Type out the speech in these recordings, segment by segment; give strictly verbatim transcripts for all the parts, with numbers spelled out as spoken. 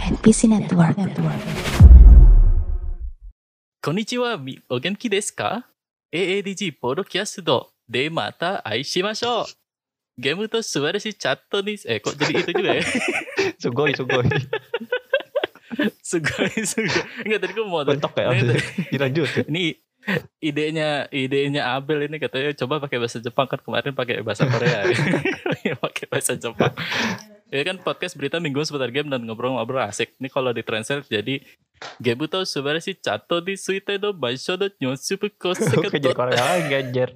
and ピーシー Network. こんにちは、みお元気ですか？ エーエーディージー ポッドキャストでまた会いしましょう。ゲームと素晴らしいチャットに、eh kok jadi itu juga ya? Sugoi, sugoi. Sugoi, sugoi. Enggak, tadi gue mau Bentok ya, dilanjut. Ini idenya idenya Abel ini katanya coba pakai bahasa Jepang, kan kemarin pakai bahasa Korea. Ya, pakai bahasa Jepang. Ya kan podcast berita mingguan seputar game dan ngobrol-ngobrol asik. Ini kalau ditranslate jadi gameと素晴らしいチャットについての場所のニュース部コスケット。 Jadi Korea lagi anjir.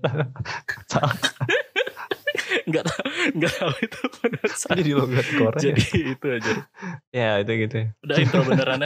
Enggak tahu, enggak tahu itu benar. Jadi logat Korea. Jadi itu aja. Ya, itu gitu. Udah intro beneran ya.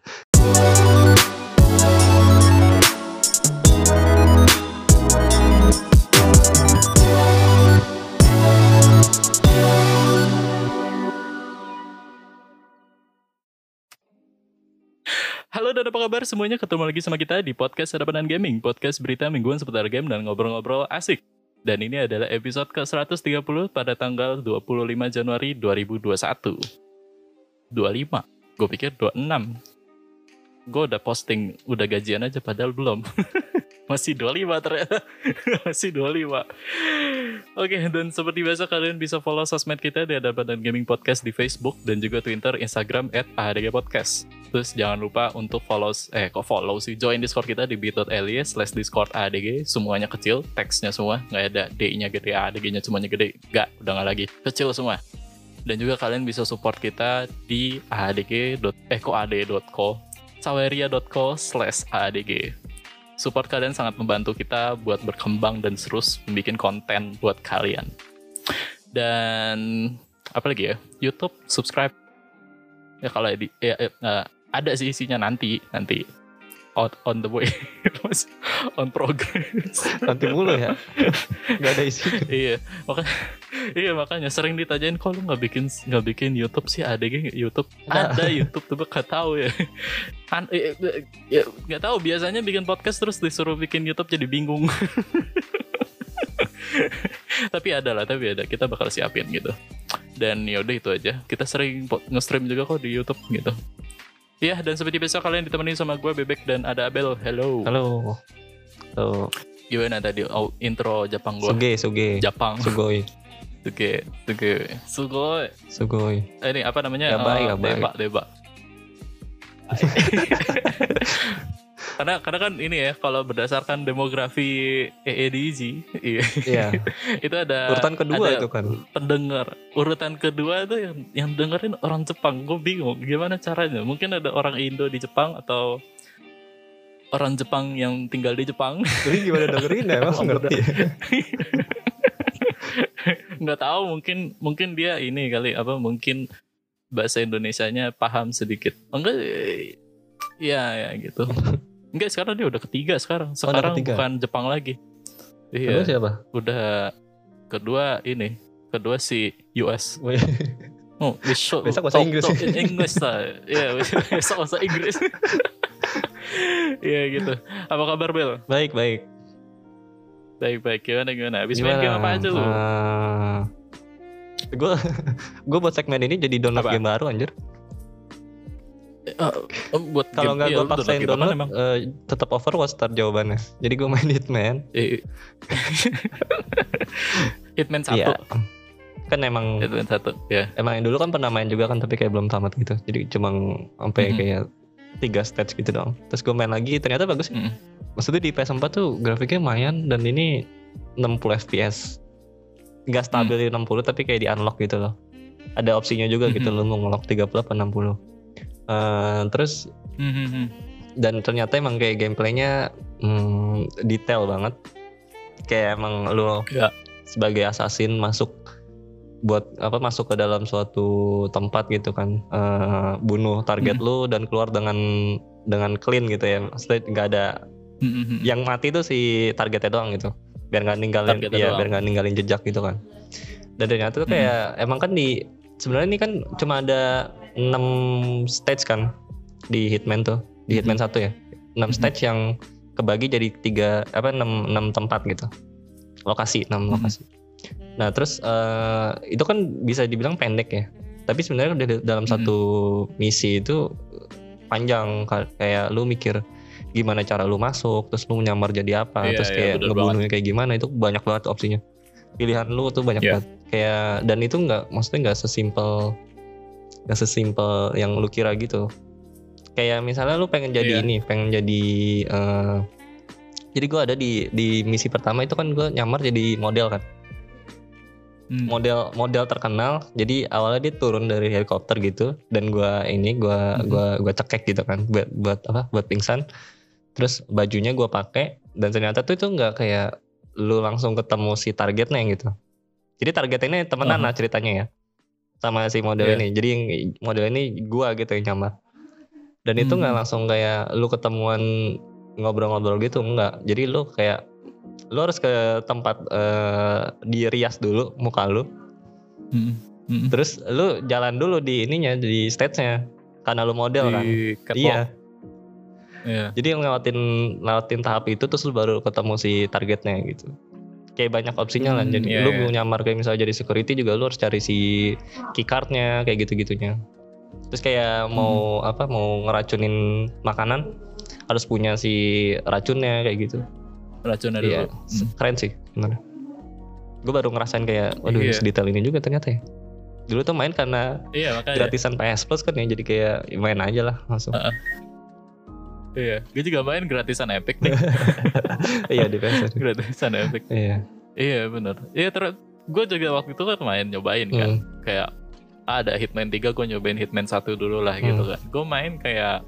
Halo dan apa kabar semuanya, ketemu lagi sama kita di podcast Hadapan Gaming, podcast berita mingguan seputar game dan ngobrol-ngobrol asik. Dan ini adalah episode ke seratus tiga puluh pada tanggal dua puluh lima Januari dua ribu dua puluh satu. dua puluh lima, gue pikir dua puluh enam. Gue udah posting, udah gajian aja padahal belum. Masih dua puluh lima ternyata. Masih dua puluh lima. Oke, dan seperti biasa kalian bisa follow sosmed kita di Hadapan Gaming Podcast di Facebook dan juga Twitter, Instagram at A H D G Podcast. Terus jangan lupa untuk follow, eh kok follow sih, join Discord kita di bit.ly slash Discord A H D G. Semuanya kecil, teksnya semua, nggak ada D-nya gede, A H D G-nya semuanya gede. Nggak, udah nggak lagi, kecil semua. Dan juga kalian bisa support kita di ahdg. eh kok ad.co saweria.co slash adg. Support kalian sangat membantu kita buat berkembang dan terus membuat konten buat kalian. Dan apa lagi ya? YouTube, subscribe. Ya kalau di ya, ya, uh, ada sih isinya nanti, nanti on, on the way, on progress. Nanti mulu ya, nggak ada isi. Iya, makanya, iya makanya sering ditanyain kok lu nggak bikin nggak bikin YouTube sih, A D G YouTube. Ada YouTube tuh nggak tahu ya. An, eh, ya nggak tahu, biasanya bikin podcast terus disuruh bikin YouTube jadi bingung. Tapi ada lah, tapi ada, kita bakal siapin gitu. Dan yaudah itu aja, kita sering nge-stream juga kok di YouTube gitu. Iya, dan seperti biasa kalian ditemani sama gue Bebek dan ada Abel. Hello. Halo. Halo. Gimana tadi oh, intro Jepang gue? Suge, suge. Jepang. Sugoi. Suge, suge. Sugoi. Sugoi. Eh, ini apa namanya? Gabai, uh, gabai. Deba, deba. karena karena kan ini ya, kalau berdasarkan demografi E E D G, iya. Iya. Itu ada urutan kedua ada itu kan. Pendengar. Urutan kedua itu yang yang dengerin orang Jepang. Gue bingung gimana caranya. Mungkin ada orang Indo di Jepang atau orang Jepang yang tinggal di Jepang. Jadi gimana dengerin ya? Emang ngerti. Nggak tahu, mungkin mungkin dia ini kali apa mungkin bahasa Indonesianya paham sedikit. Enggak, ya ya gitu. Enggak, sekarang dia udah ketiga sekarang. Sekarang oh, ketiga. Bukan Jepang lagi. Iya. Kedua siapa? Udah kedua ini. Kedua si U S. Oh, besok besok bahasa Inggris. In English lah. Iya, besok bahasa Inggris. Iya gitu. Apa kabar Bel? Baik, baik. Baik, baik. Gimana gimana? Habis main game apa aja lu? Uh, gue gue buat segmen ini jadi download apa? Game baru anjir. Uh, buat kalau nggak gue paksain download, download uh, tetap Overwatch start jawabannya. Jadi gue main Hitman. Hitman satu. Ya, kan emang Hitman satu. Ya. Emang yang dulu kan pernah main juga kan, tapi kayak belum tamat gitu. Jadi cuma sampai mm-hmm. kayak tiga stage gitu dong. Terus gue main lagi, ternyata bagus. Mm-hmm. Maksudnya di P S four tuh grafiknya lumayan, dan ini enam puluh F P S. Nggak stabil mm. di enam puluh, tapi kayak di unlock gitu loh. Ada opsinya juga mm-hmm. gitu loh, mau nge-lock tiga puluh atau enam puluh. Uh, terus mm-hmm. dan ternyata emang kayak gameplaynya mm, detail banget, kayak emang lu yeah. sebagai assassin masuk buat apa masuk ke dalam suatu tempat gitu kan, uh, bunuh target mm-hmm. lu dan keluar dengan dengan clean gitu ya, maksudnya nggak ada mm-hmm. yang mati tuh si targetnya doang gitu, biar nggak ninggalin targetnya ya doang. Biar nggak ninggalin jejak gitu kan. Dan ternyata tuh kayak mm-hmm. emang kan di sebenarnya ini kan cuma ada enam stage kan di Hitman tuh, di Hitman satu ya. enam stage yang kebagi jadi tiga apa enam enam tempat gitu. Lokasi, enam lokasi. Nah, terus uh, itu kan bisa dibilang pendek ya. Tapi sebenarnya di dalam hmm. satu misi itu panjang, kayak lu mikir gimana cara lu masuk, terus lu nyamar jadi apa, iya, terus kayak iya, ngebunuhnya kayak gimana, itu banyak banget opsinya. Pilihan lu tuh banyak yeah. banget. Kayak dan itu nggak, maksudnya nggak sesimpel nggak sesimpel yang lu kira gitu. Kayak misalnya lu pengen jadi yeah. ini, pengen jadi uh, jadi gue ada di di misi pertama itu kan gue nyamar jadi model kan. Hmm. model model terkenal, jadi awalnya dia turun dari helikopter gitu dan gua ini gua hmm. gua gua cekek gitu kan buat buat apa buat pingsan, terus bajunya gua pakai dan ternyata tuh itu nggak kayak lu langsung ketemu si targetnya gitu. Jadi target ini temenan uh-huh. lah ceritanya ya sama si model yeah. ini, jadi yang model ini gua gitu yang nyamar dan hmm. itu nggak langsung kayak lu ketemuan ngobrol-ngobrol gitu, enggak. Jadi lu kayak lu harus ke tempat uh, dirias dulu muka lu, mm-hmm. Mm-hmm. terus lu jalan dulu di ininya, di stage-nya karena lu model di kan, iya. Yeah. Jadi ngelewatin ngelewatin tahap itu terus lu baru ketemu si targetnya gitu. Kayak banyak opsinya mm, lah. Jadi yeah, lu yeah. mau nyamar kayak misalnya jadi security juga lu harus cari si keycardnya kayak gitu-gitunya. Terus kayak mm. mau apa mau ngeracunin makanan harus punya si racunnya kayak gitu. Racunnya dulu. Iya, hmm. keren sih benar. Gue baru ngerasain kayak waduh iya. sedetail ini juga ternyata ya. Dulu tuh main karena iya, gratisan P S Plus kan ya, jadi kayak main aja lah langsung. Uh-uh. Iya, gue juga main gratisan Epic nih. Iya di P S. Gratisan Epic. Iya. Iya benar. Iya terus gue juga waktu itu kan main nyobain kan. Hmm. Kayak ada Hitman tiga, gue nyobain Hitman satu dulu lah gitu hmm. kan. Gue main kayak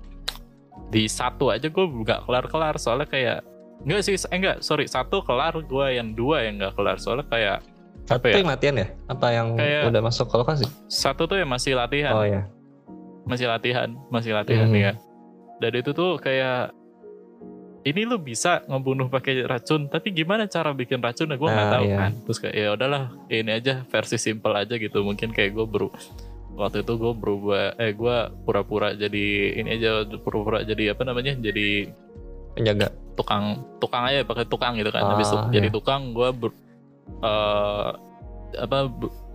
di satu aja gue gak kelar-kelar soalnya kayak enggak sih, eh enggak, sorry, satu kelar, gue yang dua yang nggak kelar soalnya kayak satu ya? Yang latihan ya? Apa yang kayak udah masuk ke lokasi? Satu tuh yang masih latihan. Oh ya. Masih latihan, masih latihan hmm. ya. Dan itu tuh kayak ini lu bisa ngebunuh pakai racun, tapi gimana cara bikin racun? Nah, gue nggak ah, tahu iya. kan. Terus kayak ya udahlah, ini aja versi simple aja gitu. Mungkin kayak gue baru waktu itu gue berubah, eh gue pura-pura jadi ini aja, pura-pura jadi apa namanya? Jadi penjaga. tukang tukang aja pakai tukang gitu kan. Ah, habis itu iya. jadi tukang gue ber, uh, apa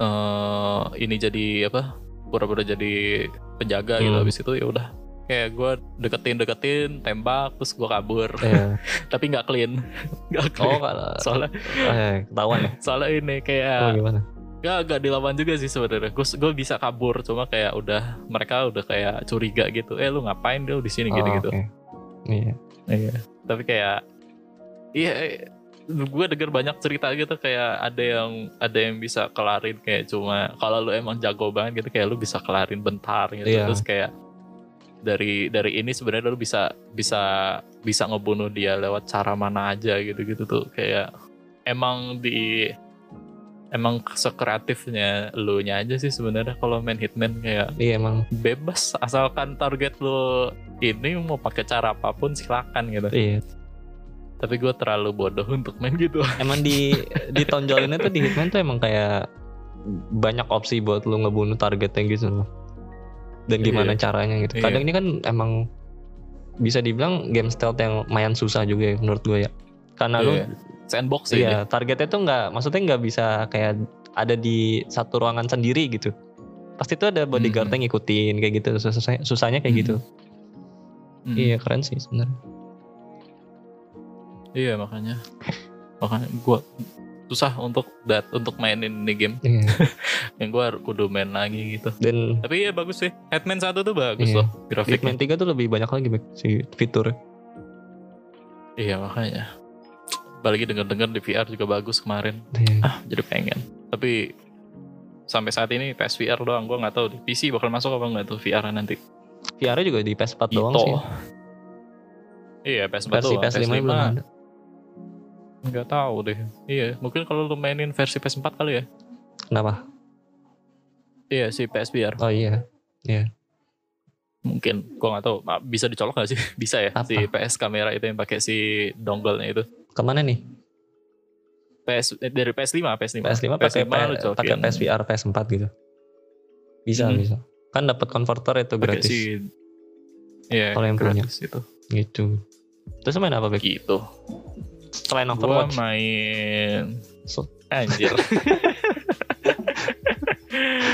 uh, ini jadi apa pura-pura jadi penjaga hmm. gitu. Habis itu ya udah kayak gue deketin deketin tembak terus gue kabur yeah. tapi nggak clean nggak clean oh, kalau, soalnya eh, ketahuan ya soalnya ini kayak oh, gimana gak gak dilawan juga sih sebenarnya. Gue gue bisa kabur cuma kayak udah mereka udah kayak curiga gitu, eh lu ngapain dia di sini oh, gitu gitu okay. iya iya tapi kayak iya gue denger banyak cerita gitu kayak ada yang ada yang bisa kelarin kayak cuma kalau lu emang jago banget gitu kayak lu bisa kelarin bentar gitu yeah. Terus kayak dari dari ini sebenarnya lu bisa bisa bisa ngebunuh dia lewat cara mana aja gitu-gitu tuh kayak emang di emang sekreatifnya lu nya aja sih sebenarnya kalau main Hitman kayak iya emang bebas asalkan target lu ini mau pakai cara apapun silakan gitu. Iya. Tapi gue terlalu bodoh untuk main gitu. Emang di ditonjolinnya tuh di Hitman tuh emang kayak banyak opsi buat lu ngebunuh targetnya gitu. Dan gimana iya. caranya gitu. Kadang iya. ini kan emang bisa dibilang game stealth yang lumayan susah juga ya menurut gue ya. Karena iya. lu sandbox iya, ini. Targetnya tuh nggak, maksudnya nggak bisa kayak ada di satu ruangan sendiri gitu. Pasti tuh ada bodyguard mm-hmm. yang ngikutin kayak gitu. Susah, susahnya kayak mm-hmm. gitu. Mm-hmm. Iya keren sih sebenarnya. Iya makanya, makanya gue susah untuk dat untuk mainin ini game. Iya. Yang gue kudu main lagi gitu. Dan tapi iya bagus sih. Hitman satu tuh bagus iya. loh grafiknya. Hitman tiga tuh lebih banyak lagi si fitur. Iya makanya. Apalagi denger-denger di V R juga bagus kemarin. Iya. Ah jadi pengen. Tapi sampai saat ini P S V R doang. Gue nggak tahu di P C bakal masuk apa nggak tuh V R nanti. V R juga di P S empat Ito. doang sih. Iya P S empat versi doang. P S lima belum ada. Nggak tahu deh. Iya, mungkin kalau lu mainin versi P S empat kali ya. Kenapa? Iya si P S V R. Oh iya, iya. Mungkin, gua nggak tahu. Bisa dicolok nggak sih? Bisa ya. Apa? Si P S kamera itu yang pakai si dongle-nya itu. Kemana nih? P S dari P S lima, P S lima. P S lima pakai pakai P S V R P S empat gitu. Bisa hmm. bisa. Kan dapat converter itu gratis. Si, iya. Kalau yang punya itu. Gitu. Terus main apa Bek? Gitu. Selain Overwatch. Gua main so. anjir.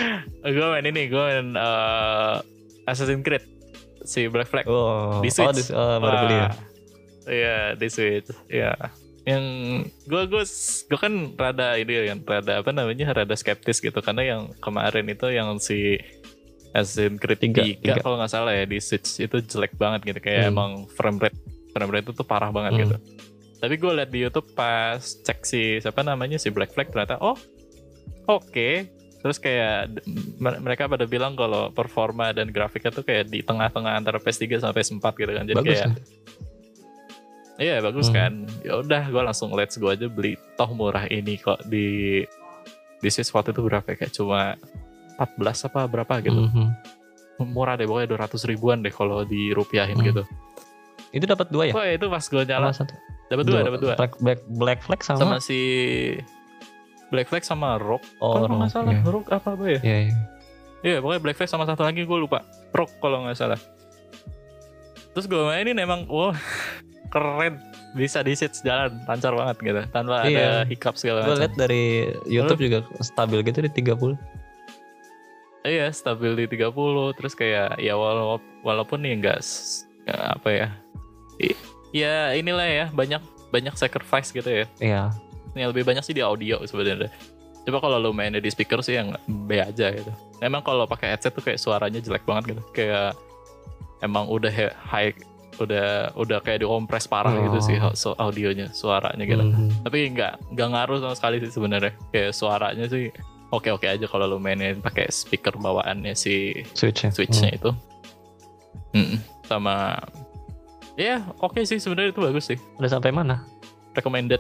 gue main ini, gue main uh, Assassin's Creed si Black Flag Oh, di Switch. oh, di, oh baru beli ya. Iya di Switch. Iya. Yang gue gue gue kan rada ini kan, rada apa namanya, rada skeptis gitu karena yang kemarin itu yang si Assassin's Creed tiga kalau nggak salah ya di Switch itu jelek banget gitu, kayak hmm. emang frame rate frame rate itu tuh parah banget hmm. gitu. Tapi gue liat di YouTube pas cek si siapa namanya si Black Flag, ternyata oh oke. Okay. Terus kayak mereka pada bilang kalau performa dan grafiknya tuh kayak di tengah-tengah antara P S tiga sama P S four gitu kan. Jadi bagus, kayak iya bagus hmm. kan. Ya udah gue langsung let's go aja beli, toh murah ini kok di di Switch waktu itu berapa ya? Kayak cuma empat belas apa berapa gitu. Mm-hmm. Murah deh pokoknya dua ratus ribuan deh kalau dirupiahin mm. gitu. Itu dapat dua ya? Oh itu pas gue nyala. Dapat dua, dapat dua. Black, Black, Black Flag sama sama si Black Flag sama Rogue. Oh, kalau nggak salah yeah. Rogue apa apa ya? Iya, yeah, iya. Yeah. Iya, pokoknya Black Flag sama satu lagi gue lupa. Rogue kalau nggak salah. Terus gue mainin emang wah keren, bisa di Switch jalan lancar banget gitu tanpa yeah. ada hiccup segala macam. Gue liat dari YouTube Lalu, juga stabil gitu di tiga puluh. Iya, stabil di tiga puluh. Terus kayak ya walaupun walaupun nih enggak apa ya. Ya inilah ya, banyak banyak sacrifice gitu ya. Iya. Yang lebih banyak sih di audio sebenarnya. Coba kalau lo mainnya di speaker sih yang B aja gitu. Emang kalau pakai headset tuh kayak suaranya jelek banget gitu. Kayak emang udah high, udah udah kayak dikompres parah oh. gitu sih so, audionya, suaranya gitu. Mm-hmm. Tapi nggak nggak ngaruh sama sekali sih sebenarnya. Kayak suaranya sih oke-oke aja kalau lo mainin pakai speaker bawaannya si Switch-nya, Switch-nya mm. itu. Mm-mm. Sama ya oke okay sih sebenarnya, itu bagus sih. Udah sampai mana? Recommended.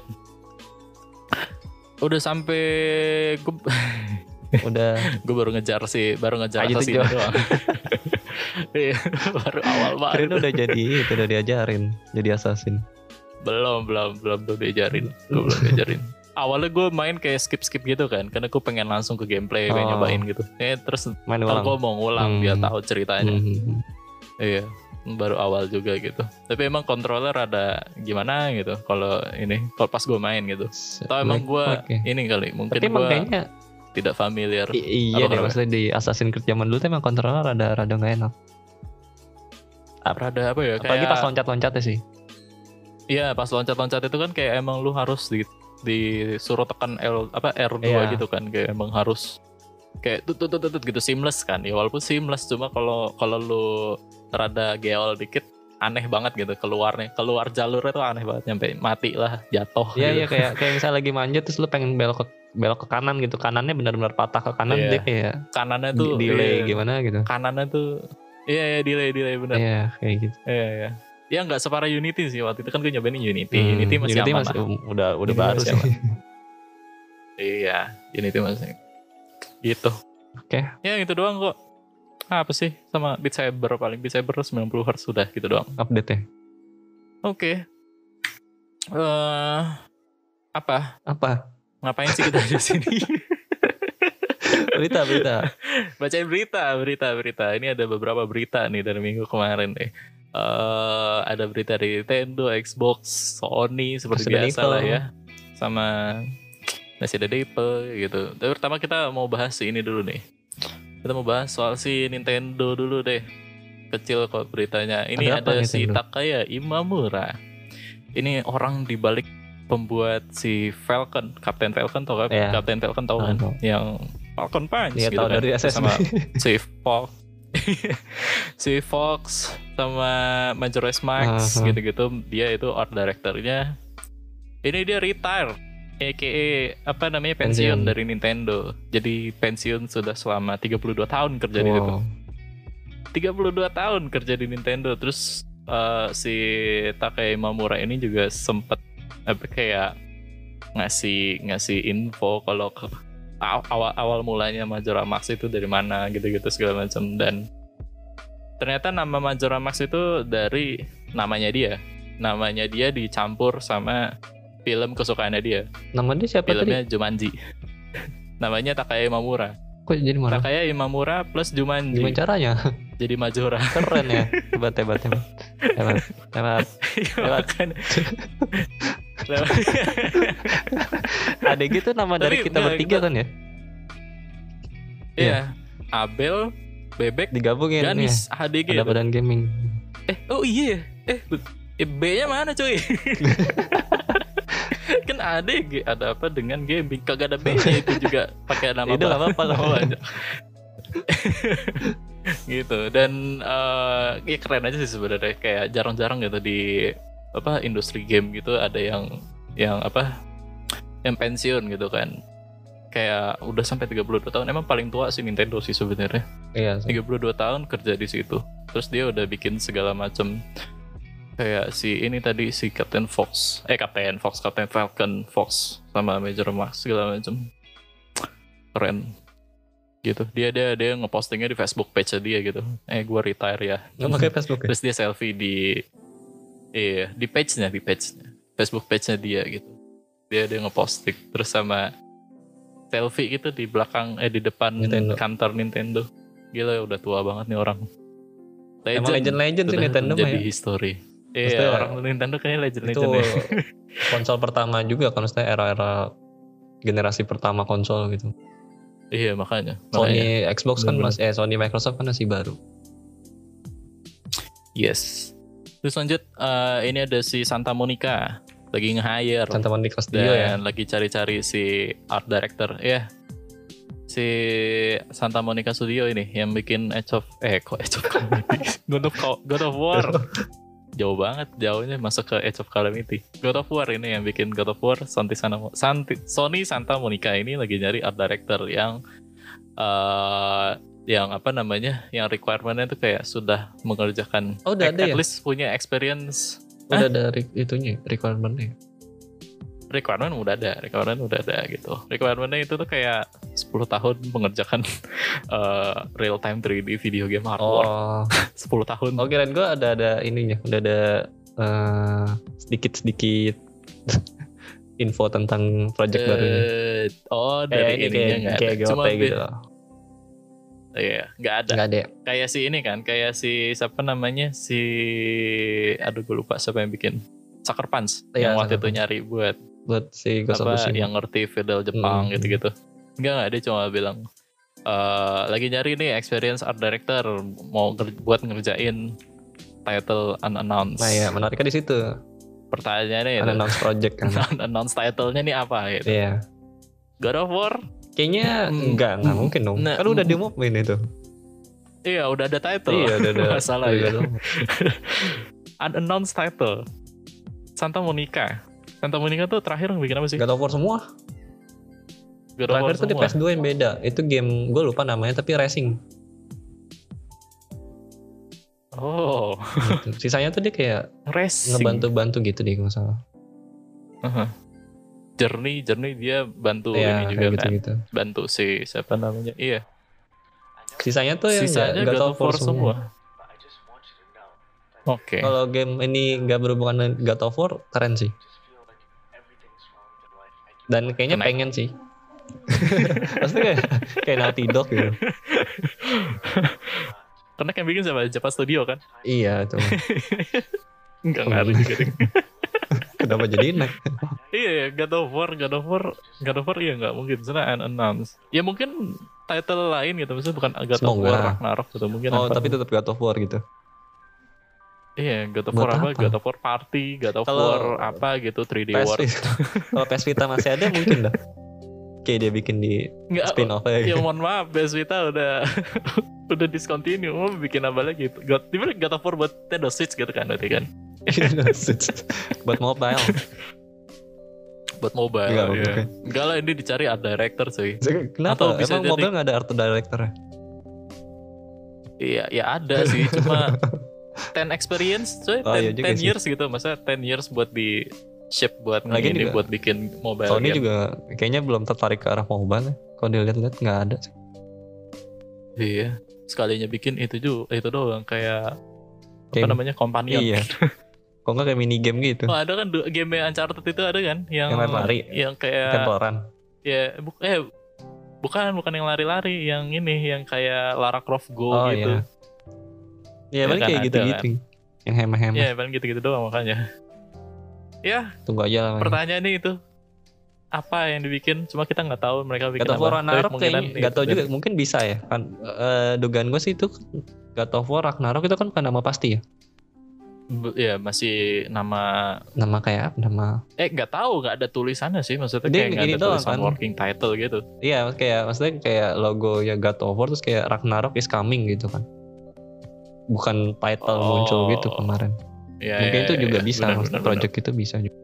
Udah sampai gue udah gue baru ngejar sih, baru ngejar Assassin doang. Iya, baru awal banget. Keren udah jadi, itu udah diajarin jadi Assassin. Belum, belum, belum belum diajarin. Gue belum diajarin. Awalnya gue main kayak skip-skip gitu kan, karena gue pengen langsung ke gameplay, kayak oh. nyobain gitu. Eh terus main ulang. Gue mau ngulang hmm. biar tahu ceritanya. Hmm. Iya. Baru awal juga gitu. Tapi emang controller ada gimana gitu kalau ini, kalau pas gue main gitu. Atau emang gue okay. ini kali mungkin gue kayaknya tidak familiar. I- iya deh, maksudnya di Assassin's Creed zaman dulu tuh emang controller rada rada nggak enak. Rada apa ya? Apalagi kayak, pas loncat-loncatnya sih. Iya, pas loncat-loncat itu kan kayak emang lu harus di disuruh tekan L apa R two yeah. gitu kan, kayak emang harus kayak tut tut tut tut gitu, seamless kan. Ya walaupun seamless, cuma kalau kalau lu rada geol dikit aneh banget gitu keluarnya, keluar jalurnya tuh aneh banget, nyampe mati lah, jatuh. Iya gitu. Iya kayak kayak misalnya lagi manjat terus lu pengen belok ke belok ke kanan gitu, kanannya benar-benar patah ke kanan, yeah. dia kayak kanannya tuh delay iya, gimana gitu. Kanannya tuh iya iya delay delay benar. Iya kayak gitu. Iya iya. Ya nggak separah Unity sih, waktu itu kan gue nyobain Unity. Hmm, Unity masih Unity aman masih, lah. Udah udah Unity baru sih. Iya, Unity masih gitu. Oke. Okay. Ya itu doang kok. Apa sih sama Beat Saber, paling Beat Saber sembilan puluh hertz sudah gitu doang. Update ya. Oke. Okay. Eh uh, apa? Apa? Ngapain sih kita di sini? berita, berita. Bacain berita, berita, berita. Ini ada beberapa berita nih dari minggu kemarin nih. Uh, ada berita dari Nintendo, Xbox, Sony seperti Resident biasa Evil. Lah ya. Sama Resident Evil gitu. Tapi pertama kita mau bahas ini dulu nih. Kita mau bahas soal si Nintendo dulu deh. Kecil kok beritanya. Ini ada, ada si Takaya Imamura. Ini orang dibalik pembuat si Falcon, Captain Falcon tau kan? Yeah. Captain Falcon tau kan? Uh-huh. Yang Falcon Punch yeah, gitu kan? Dari sama si Fox, si Fox sama Majora's Max uh-huh. gitu-gitu. Dia itu art directornya. Ini dia retire. A K A apa namanya pensiun, pensiun dari Nintendo. Jadi pensiun sudah selama tiga puluh dua tahun kerja wow. di situ. tiga puluh dua tahun kerja di Nintendo. Terus uh, si Takaya Imamura ini juga sempet apa kayak ngasih ngasih info kalau awal awal mulanya Majora Max itu dari mana gitu-gitu segala macam, dan ternyata nama Majora Max itu dari namanya dia. Namanya dia dicampur sama film kesukaannya dia. Nama dia siapa tadi? Filmnya Jumanji. Namanya Takaya Imamura. Kok jadi mana? Takaya Imamura plus Jumanji. Gimana caranya? Jadi Majora. Keren ya. Hebat, hebat, hebat. Hebat, hebat. Hebat. Adek gitu nama dari kita bertiga kan ya? Iya. Abel, Bebek, digabungin Ganis, ya. H D G. Ada badan gaming. Eh, oh iya. Eh, eh B-nya mana cuy? Kan ada ada apa dengan gaming, kagak ada B-nya itu juga pakai nama itu nggak apa-apa oh, gitu. Dan uh, ya keren aja sih sebenarnya, kayak jarang-jarang gitu di apa industri game gitu ada yang yang apa yang pensiun gitu kan, kayak udah sampai tiga puluh dua tahun. Emang paling tua sih Nintendo sih sebenarnya. Iya, tiga puluh dua tahun kerja di situ, terus dia udah bikin segala macam. Kayak si ini tadi si Captain Fox, eh Captain Fox, Captain Falcon Fox sama Major Max segala macam, keren gitu. Dia dia dia ngepostingnya di Facebook page dia gitu. Eh gue retire ya. Nggak pakai Facebook ya? Terus dia selfie di iya di page-nya di page-nya Facebook page-nya dia gitu. Dia dia ngeposting terus sama selfie gitu di belakang eh di depan Nintendo. kantor Nintendo. Gila udah tua banget nih orang. Legend, emang legend-legend sih Nintendo mah jadi ya. history. Iya, orang Nintendo kayaknya legend-legend itu ya. konsol pertama juga kan, maksudnya era-era generasi pertama konsol gitu. Iya makanya. Sony makanya. Xbox kan Bener-bener. masih eh Sony Microsoft kan masih baru. Yes. Terus lanjut, uh, ini ada si Santa Monica lagi nge-hire Santa Monica dan Studio ya. lagi cari-cari si art director. Ya. Yeah. Si Santa Monica Studio ini yang bikin Age of eh kok Age of Calamity. God of God of War. Jauh banget, jauhnya masuk ke Age of Calamity. God of War ini yang bikin God of War. Sony Santa, Sony Santa Monica ini lagi nyari art director yang uh, yang apa namanya, yang requirement-nya itu kayak sudah mengerjakan, Oh, udah at, ada at ya? least punya experience. Udah ada re- itunya requirement-nya. Requirement udah ada, requirement udah ada gitu. Requirement-nya itu tuh kayak sepuluh tahun mengerjakan uh, real time three D video game hardware. Oh. sepuluh tahun. Oh, kirain gue ada ada ininya, udah ada uh, sedikit-sedikit info tentang project uh, barunya. Oh, Kayak dari ini ininya kayak nggak kayak ada. G O T Cuma gitu bi- loh. Iya, nggak ada. Nggak ada. Kayak si ini kan, kayak si siapa namanya, si aduh gue lupa siapa yang bikin Sucker Punch Iya, yang waktu Sucker itu nyari buat Buat si Ghost of apa Tsushima. yang ngerti feudal Jepang Hmm. gitu-gitu. Enggak enggak, dia cuma bilang eh lagi nyari nih experience art director mau nger- buat ngerjain title unannounced. Nah ya, menariknya di situ. Pertanyaannya itu Unannounced project kan. unannounced title-nya nih apa gitu. Iya. God of War? Kayaknya Hmm. enggak, enggak Hmm. mungkin dong. Nah, Kan udah hmm. diumumin itu. Iya, udah ada title. Iya, udah ada. Masalah udah ya. ada. Unannounced title. Santa Monica. Santa Monica tuh terakhir bikin apa sih? God of War semua. God of War Terakhir tuh di semua. P S dua yang beda. Itu game gue lupa namanya tapi racing. Oh, Gitu. Sisanya tuh dia kayak racing. ngebantu-bantu gitu deh kalau salah. Uh-huh. Journey, Journey dia bantu Iya, ini juga kayak kan. gitu-gitu. Bantu si siapa namanya? Iya. Sisanya tuh yang Sisanya nggak- God of War semua. Oke. Kalau game ini nggak berhubungan dengan God of War, keren sih. Dan kayaknya Kena- pengen sih. Pasti kayak kayak Naughty Dog gitu. Karena yang bikin siapa? Japa Studio kan? Iya tuh. Enggak ngaruh juga deh. Kenapa jadi enak? Iya ya, God of War, God of War, God of War iya nggak mungkin sana unannounced. Ya mungkin title lain gitu, misalnya bukan God of Semoga. War Ragnarok gitu mungkin. Oh, apa. tapi tetap God of War gitu. Iya, God of Buat War apa? apa? God of War Party, God of Kalau War apa gitu, three D P S World. Vita. Kalau P S Vita masih ada mungkin dah. Kayak dia bikin di Nggak, spin off aja. ya mohon maaf, P S Vita udah udah discontinue, mau bikin apa lagi? God, tiba God of War buat Nintendo Switch gitu kan berarti kan? Buat mobile. Buat mobile. Nggak, ya. bukan. Enggak lah, ini dicari art director cuy. Kenapa? Atau bisa Emang jadi- mobile nggak ada art director? Iya, ya ada sih, cuma ten experience, coy, Oh, iya ten, juga ten sih. years gitu, masa ten years buat di ship buat Lagian ini juga buat bikin mobile Sony game. juga kayaknya belum tertarik ke arah mobile. Kalau dilihat-lihat nggak ada. Iya, sekalinya bikin itu juga, itu doang kayak apa Game. namanya companion. Iya. Kok nggak kayak mini game gitu? Oh, ada kan du- game Uncharted itu ada kan yang Yang lari-lari. yang kayak Temple Run. ya bu- eh bukan bukan yang lari-lari, yang ini yang kayak Lara Croft Go Oh gitu. iya. Iya, Ya paling kan kayak ada gitu-gitu. Yang hemat-hemat. Ya paling gitu-gitu doang makanya. Ya, Tunggu aja lah. pertanyaannya itu apa yang dibikin, cuma kita nggak tahu mereka bikin God of apa. War Ragnarok kayaknya nggak tahu juga, dan, mungkin bisa ya kan. Uh, dugaan gue sih itu God of War Ragnarok itu kan bukan nama pasti ya. Ya masih nama nama kayak apa nama eh nggak tahu, nggak ada tulisannya sih, maksudnya dia kayak nggak ada doang, tulisan kan? working title gitu. Iya kayak maksudnya kayak logo ya God of War terus kayak Ragnarok is coming gitu kan, bukan title Oh. muncul gitu kemarin. Ya, mungkin ya, itu ya, juga ya. bisa, Benar, maksudnya benar, project itu bisa juga.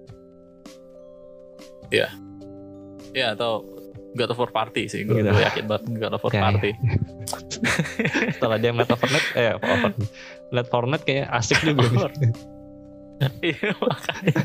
benar. Ya atau God of War Party sih, gue Gitu. yakin banget God of War Ya, Party. Setelah dia Net Fortnite eh Fortnite Net Fortnite kayak asik juga. Iya makanya.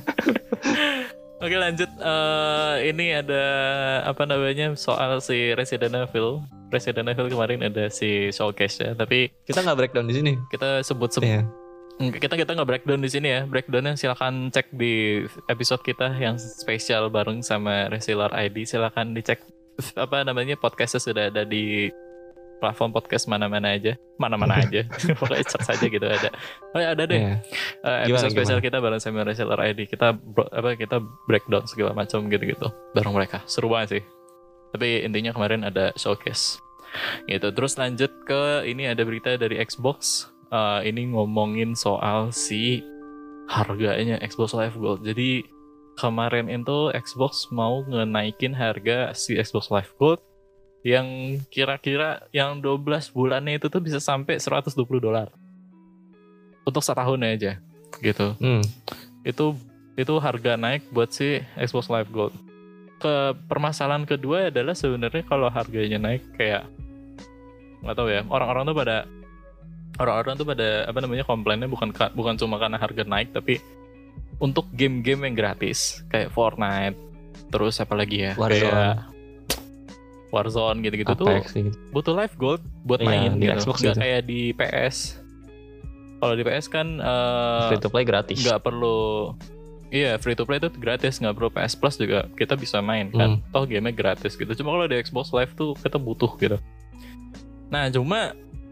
Oke lanjut, uh, ini ada apa namanya soal si Resident Evil. Resident Evil kemarin ada si showcase ya, tapi Kita nggak breakdown di sini. kita sebut sebut Iya. kita kita nggak breakdown di sini ya. Breakdownnya silakan cek di episode kita yang spesial bareng sama Reseller I D. Silakan dicek apa namanya podcastnya sudah ada di platform podcast mana-mana aja, mana-mana aja. Pokoknya cek saja gitu ada. Oh ya ada deh. Iya. Uh, Gimana, episode spesial gimana? kita bareng sama Reseller I D. Kita bro- apa kita breakdown segala macam gitu-gitu bareng mereka. Seru banget sih. Tapi intinya kemarin ada showcase. Gitu. Terus lanjut ke ini ada berita dari Xbox. Uh, ini ngomongin soal si harganya Xbox Live Gold. Jadi kemarin itu Xbox mau ngenaikin harga si Xbox Live Gold yang kira-kira yang dua belas bulannya itu tuh bisa sampai seratus dua puluh dolar untuk setahun aja gitu. Hmm. Itu itu harga naik buat si Xbox Live Gold. Ke permasalahan kedua adalah sebenarnya kalau harganya naik kayak nggak tahu ya, orang-orang tuh pada orang-orang tuh pada apa namanya komplainnya bukan bukan cuma karena harga naik, tapi untuk game-game yang gratis kayak Fortnite, terus apa lagi ya, Warzone. kayak Warzone gitu-gitu tuh Apex gitu. butuh live gold buat Iya, main di gitu. Xbox Nggak gitu. kayak di P S. Kalau di P S kan eh, Free to play gratis. nggak perlu, iya free to play itu gratis, nggak perlu P S Plus juga kita bisa main kan. Hmm. Toh gamenya gratis gitu. Cuma kalau di Xbox Live tuh kita butuh gitu. Nah cuma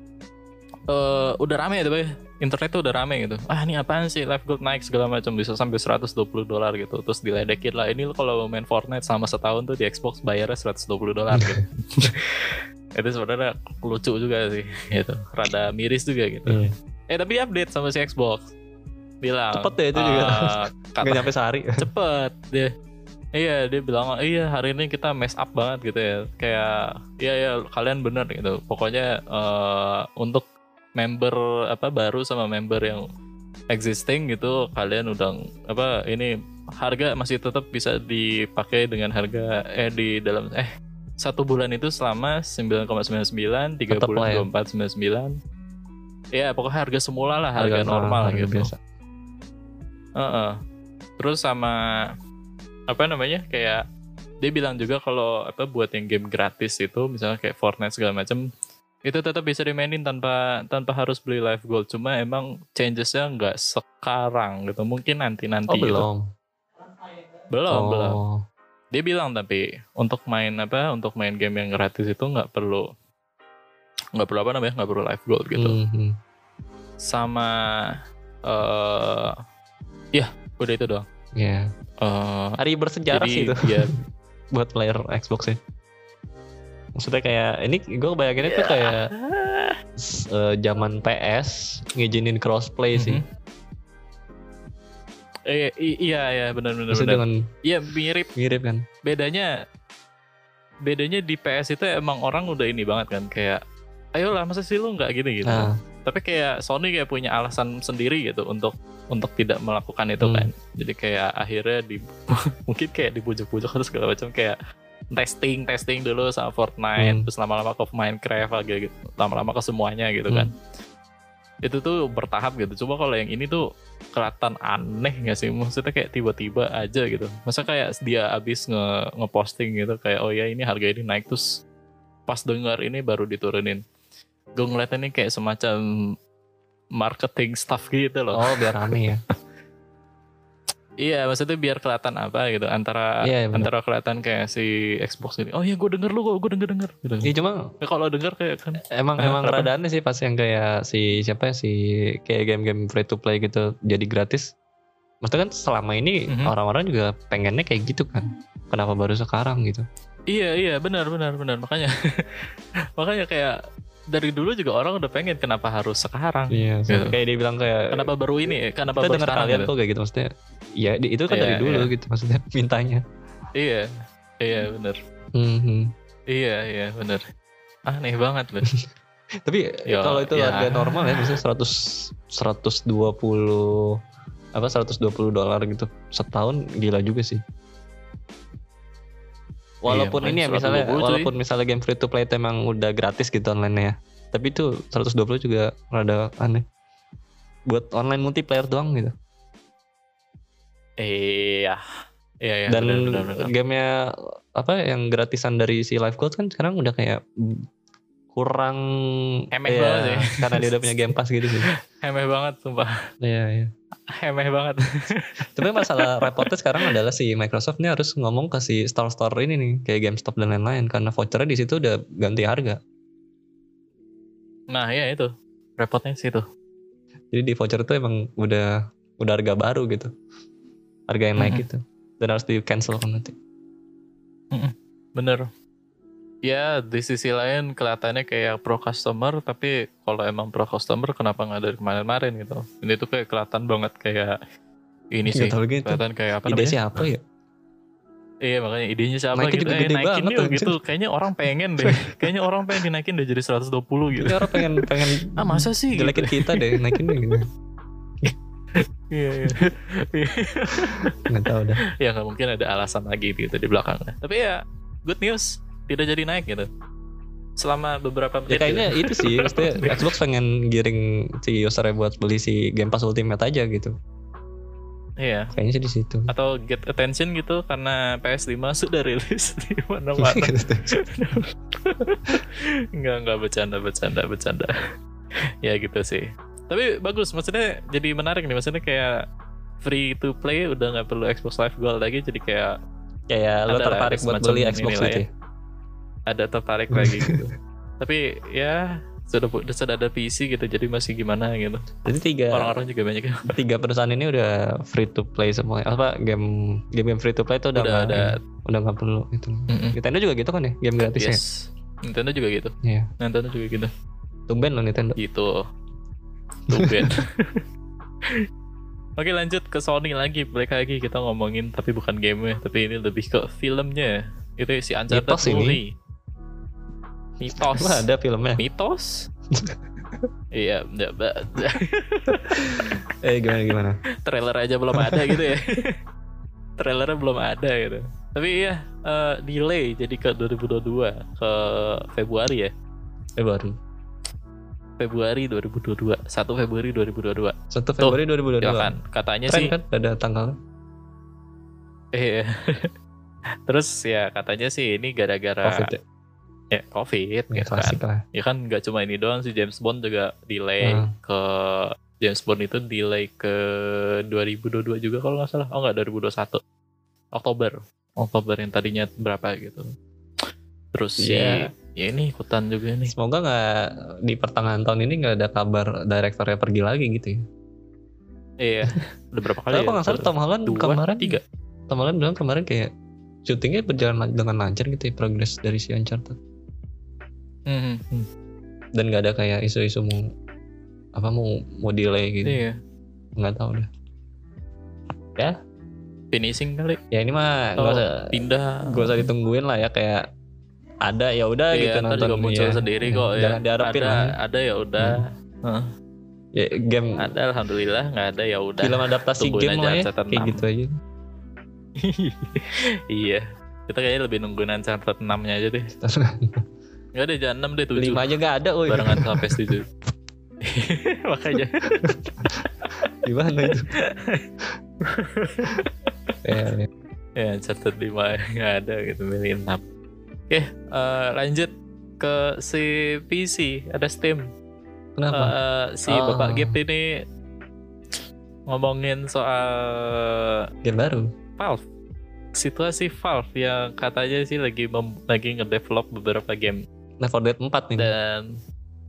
eh, udah rame gitu, Bay. Internet tuh udah rame gitu. Ah ini apaan sih live gold naik segala macam bisa sampai seratus dua puluh dolar gitu. Terus diledekin lah, ini lo kalau main Fortnite selama setahun tuh di Xbox bayarnya seratus dua puluh dolar gitu. Itu sebenarnya lucu juga sih gitu. Rada miris juga gitu. Iya. Eh tapi update sama si Xbox. Bilang Cepet deh itu juga. eh, kata Nggak nyampe sehari. cepet dia. Iya dia bilang iya hari ini kita mess up banget gitu ya. Kayak iya ya kalian bener gitu. Pokoknya eh, untuk member apa baru sama member yang existing gitu kalian udah apa ini harga masih tetap bisa dipakai dengan harga eh di dalam eh satu bulan itu selama sembilan koma sembilan sembilan, tiga Tetep bulan lah ya. dua puluh empat sembilan puluh sembilan. Ya pokoknya harga semula lah, harga, Harga normal harga gitu. biasa. Heeh. Terus sama apa namanya kayak dia bilang juga kalau apa buat yang game gratis itu misalnya kayak Fortnite segala macam itu tetap bisa dimainin tanpa tanpa harus beli live gold. Cuma emang changesnya nggak sekarang gitu, mungkin nanti nanti Oh belum. belum oh. belum. Dia bilang tapi untuk main apa untuk main game yang gratis itu nggak perlu nggak perlu apa namanya nggak perlu live gold gitu. Mhm. Sama eh ya udah itu doang. Ya. Eh, Hari bersejarah jadi sih itu ya buat player Xbox ya. Maksudnya kayak ini gue bayangin itu kayak uh, zaman P S ngizinin crossplay sih. Mhm. Eh, i- iya ya benar-benar Maksudnya benar. dengan Iya mirip. mirip kan. Bedanya bedanya di P S itu emang orang udah ini banget kan kayak ayolah masa sih lu nggak gini gitu. Nah, Tapi kayak Sony kayak punya alasan sendiri gitu untuk untuk tidak melakukan itu Hmm. kan. Jadi kayak akhirnya di mungkin kayak dibujuk-bujuk terus segala macam kayak testing testing dulu sama Fortnite, Hmm. terus lama-lama ke Minecraft lagi gitu, lama-lama ke semuanya gitu kan. Itu tuh bertahap gitu. Coba kalau yang ini tuh kelihatan aneh nggak sih? Maksudnya kayak tiba-tiba aja gitu. Masa kayak dia abis nge ngeposting gitu kayak oh ya ini harga ini naik terus pas dengar ini baru diturunin. Gue ngeliatnya ini kayak semacam marketing stuff gitu loh. oh biar rame ya. Iya, maksudnya biar kelihatan apa gitu antara Iya, iya, bener. antara kelihatan kayak si Xbox ini. Oh iya, gue denger lu kok, gue denger denger. Gitu. Iya cuma Ya, kalau denger kayak kan. emang Eh, emang kenapa? rada aneh sih pas yang kayak si siapa ya si kayak game-game free to play gitu jadi gratis. Maksudnya kan selama ini Mhm. orang-orang juga pengennya kayak gitu kan. kenapa baru sekarang gitu. Iya iya benar benar benar makanya makanya kayak dari dulu juga orang udah pengen kenapa harus sekarang. Iya, gitu. Kayak dia bilang kayak kenapa baru ini? Kenapa kita baru dengar sekarang? Kalian Gitu. kok kayak gitu maksudnya. Ya itu kan Iya, dari dulu iya. gitu maksudnya mintanya. Iya iya benar. Mm-hmm. Iya iya benar. Aneh banget loh. Tapi Yo, kalau itu ya. harga normal ya misalnya seratus seratus dua puluh apa seratus dua puluh dolar gitu setahun gila juga sih. Walaupun iya, ini ya misalnya seratus dua puluh, walaupun misalnya game free to play itu emang udah gratis gitu online ya. Tapi itu seratus dua puluh juga rada aneh. Buat online multiplayer doang gitu. Iya. Iya iya. Dan benar, benar, benar. gamenya apa yang gratisan dari si Live Gold kan sekarang udah kayak kurang Emeh ya, banget sih. karena dia udah punya Game Pass gitu sih. Hemeh banget sumpah. Iya iya. Hemeh banget. Tapi masalah repotnya sekarang adalah si Microsoft nih harus ngomong ke si store-store ini nih kayak GameStop dan lain-lain karena vouchernya di situ udah ganti harga. Nah ya itu repotnya sih itu. Jadi di voucher itu emang udah udah harga baru gitu, harga yang naik Mm-mm. gitu dan harus di cancel kan nanti. Mm-mm. Bener. Ya di sisi lain kelihatannya kayak pro customer, tapi kalau emang pro customer kenapa nggak dari kemarin-kemarin gitu? Ini tuh kayak kelihatan banget kayak ini sih. Nggak tahu gitu. Kelihatan kayak apa Ide namanya? siapa ya? Iya makanya idenya siapa Naiknya gitu. juga Eh, gede naikin banget, yuk anjir. gitu. Kayaknya orang pengen deh. Kayaknya orang pengen dinaikin deh jadi seratus dua puluh gitu. Ini orang pengen pengen Ah masa sih? jelekin Gitu. kita deh naikin deh gitu. Iya iya. Nggak tahu dah. Ya nggak mungkin ada alasan lagi gitu di belakangnya. Tapi ya good news tidak jadi naik gitu. Selama beberapa menit. Ya kayaknya gitu. itu sih, maksudnya Xbox pengen giring si usernya buat beli si Game Pass Ultimate aja gitu. Iya. Kayaknya sih di situ. Atau get attention gitu karena P S lima sudah rilis di mana-mana. Enggak enggak bercanda bercanda bercanda. Ya gitu sih. Tapi bagus, maksudnya jadi menarik nih, maksudnya kayak free to play udah nggak perlu Xbox Live Gold lagi, jadi kayak Kayak lo ada lah, tertarik ada buat semacam beli Xbox inilah gitu ya. ya? Ada tertarik lagi gitu. Tapi ya sudah sudah ada P C gitu, jadi masih gimana gitu. Jadi tiga Orang-orang juga banyak yang tiga perusahaan ini udah free to play semua. Apa game game game free to play itu udah udah nggak ada. udah nggak perlu itu. Mm-mm. Nintendo juga gitu kan ya, game gratisnya. Yes. Nintendo juga gitu. Iya. Nintendo juga gitu. Tumben loh Nintendo. Gitu. Tumben. Oke lanjut ke Sony lagi. Balik lagi kita ngomongin tapi bukan game-nya, tapi ini lebih ke filmnya. Itu si Uncharted Mitos ini. movie. Mitos. Emang ada filmnya? Mitos? Iya, enggak, ba- Eh gimana gimana? trailer aja belum ada gitu ya. Trailernya belum ada gitu. Tapi iya, eh, delay jadi ke dua ribu dua puluh dua ke Februari ya. Eh baru. Februari dua ribu dua puluh dua, satu Februari dua ribu dua puluh dua. satu Februari dua ribu dua puluh dua. Ya kan, katanya Keren sih kan ada tanggalnya. Iya. Terus ya katanya sih ini gara-gara Covid ya. ya COVID Ya, gitu klasik kan. lah. Ya kan nggak cuma ini doang sih, James Bond juga delay Hmm. ke James Bond itu delay ke dua ribu dua puluh dua juga kalau nggak salah. Oh nggak, dua ribu dua puluh satu. Oktober. Oktober yang tadinya berapa gitu. Terus Iya. ya, ya ini ikutan juga nih. Semoga nggak di pertengahan tahun ini nggak ada kabar direktornya pergi lagi gitu ya. Iya. Udah berapa kali Kalau ya? nggak salah Tom Holland Dua, kemarin, tiga. Tom Holland bilang kemarin kayak syutingnya berjalan lan- dengan lancar gitu ya, progres dari si Uncharted. Hmm, hmm. Dan nggak ada kayak isu-isu mau apa mau mau delay gitu. Iya. Nggak tahu deh. Ya, Finishing kali. ya ini mah nggak Oh, usah pindah. nggak usah ditungguin lah ya, kayak ada ya udah Iya, gitu ntar nonton juga muncul ya. sendiri Ya, kok ya. Jangan diharapin ada, lah. ada ya udah. Hah. Ya, game Ada alhamdulillah, nggak ada ya udah. film adaptasi Tungguin game aja lah ya, Uncharted kayak enam. gitu aja. Iya. Kita kayaknya lebih nungguin Uncharted enam-nya aja deh. Nggak ada, jangan enam deh, tujuh. Lima aja nggak ada, woi. Barengan sama P S tujuh. Makanya. Gimana itu? ya, ya. Ya Uncharted lima nggak ada gitu, milih enam. Oke, eh, lanjut ke si P C. Ada Steam. Kenapa? Eh, si Oh. Bapak Gap ini ngomongin soal Game baru. Valve. Situasi Valve yang katanya sih lagi mem- lagi ngedevelop beberapa game Left four Dead empat nih. dan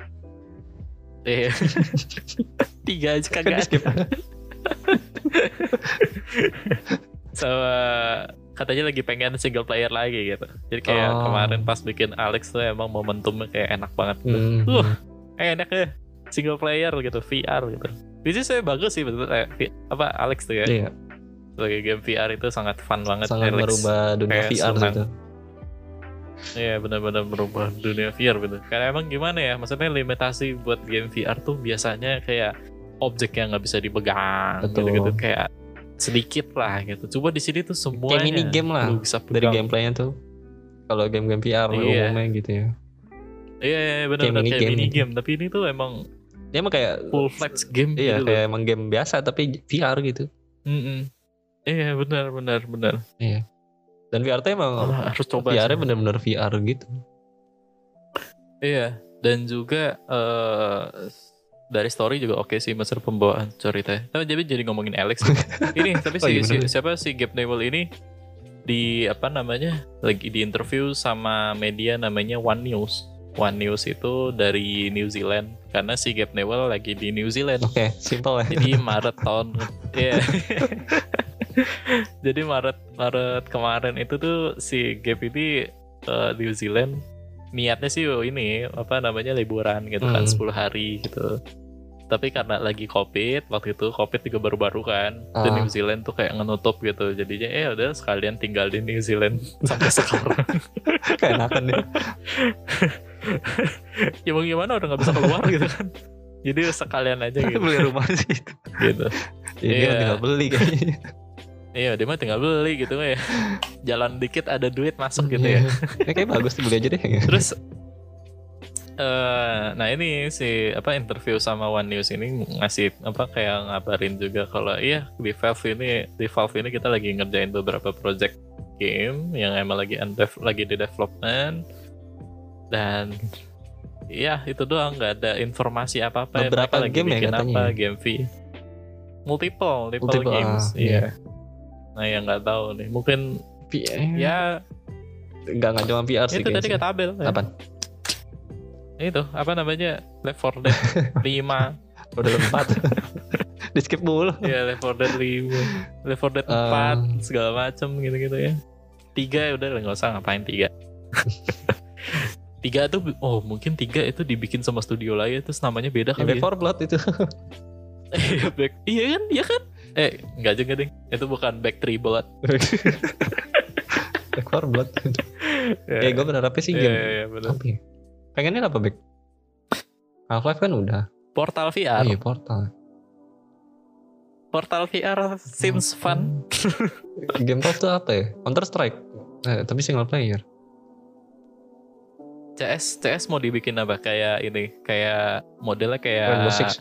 eh tiga aja Kan kagak di skip. sama katanya lagi pengen single player lagi gitu. Jadi kayak Oh. kemarin pas bikin Alex tuh emang momentumnya kayak enak banget. Hmm. Uh, enak ya single player gitu, V R gitu. Which is saya bagus sih betul kayak vi- apa Alex tuh ya. Iya, Sebagai game V R itu sangat fun banget. sangat Alex. merubah dunia Kayak V R senang. gitu. Iya benar-benar merubah dunia V R gitu. Karena emang gimana ya, maksudnya limitasi buat game V R tuh biasanya kayak objek yang nggak bisa dipegang, Betul. gitu-gitu kayak sedikit lah gitu. Coba di sini tuh semuanya. Kayak mini game lah lu bisa dari pegang. gameplaynya tuh. Kalau game-game V R Iya. umumnya gitu ya. Iya, iya benar Kayak kayak, mini kayak game mini gitu. game. Tapi ini tuh emang Dia emang kayak full fledged game iya gitu. kayak emang game biasa tapi V R gitu. Mm-mm. Iya benar benar benar. Dan V R tuh emang Oh, harus coba. V R-nya sih. bener-bener V R gitu. Iya, dan juga eh dari story juga oke sih maksud pembawaan ceritanya. Tapi jadi jadi ngomongin Alex. Ini tapi Oh, si, iya si- bener. siapa si Gabe Newell ini di apa namanya lagi di interview sama media namanya One News. One News itu dari New Zealand karena si Gabe Newell lagi di New Zealand. Oke, simple ya. Jadi Maret tahun Iya. Jadi Maret Maret kemarin itu tuh si Gabe ini ke New Zealand niatnya sih oh ini apa namanya liburan gitu kan Hmm. sepuluh hari gitu. Tapi karena lagi Covid, waktu itu Covid juga baru-baru kan. Dan Ah. New Zealand tuh kayak ngenutup gitu. Jadinya eh udah sekalian tinggal di New Zealand sampai sekarang. Keenakan deh. Ya mau gimana udah nggak bisa keluar gitu kan. Jadi sekalian aja gitu. Beli rumah sih itu. gitu. Ya, dia Iya. tinggal beli kayaknya. Iya, dia mah tinggal beli gitu ya. Jalan dikit ada duit masuk gitu ya. Ya kayak bagus tuh beli aja deh. Terus eh nah ini si apa interview sama One News ini ngasih apa kayak ngabarin juga kalau iya di Valve ini di Valve ini kita lagi ngerjain beberapa project game yang emang lagi undev- lagi di development dan iya itu doang nggak ada informasi apa-apa ya, Beberapa mereka lagi game ya bikin katanya apa ya? game V multiple multiple, Multiple, games ah, iya iya. nah yang nggak tahu nih mungkin V R. ya Enggak enggak cuma V R sih. itu tadi kayaknya. kata Abel ya. Apaan? Itu apa namanya Left four Dead lima Udah empat. Di skip mulu. ya Left four Dead lima Left four Dead Um, empat segala macem gitu-gitu ya tiga udah lah, nggak usah ngapain tiga tiga tuh oh mungkin tiga itu dibikin sama studio lain terus namanya beda Back kali ya. four Blood itu. Iya, Back iya kan iya kan eh nggak juga deh itu bukan Back three Blood Back four Blood. ya Ya gue berharapnya sih iya, game. iya, iya, bener. Apa ya? Pengennya apa Back? Half-Life kan udah. Portal V Oh R iya Portal. Portal V R seems fun Game Pass tuh apa ya? Counter Strike. Eh, tapi single player. C S C S mau dibikin apa kayak ini kayak modelnya kayak Rainbow Six.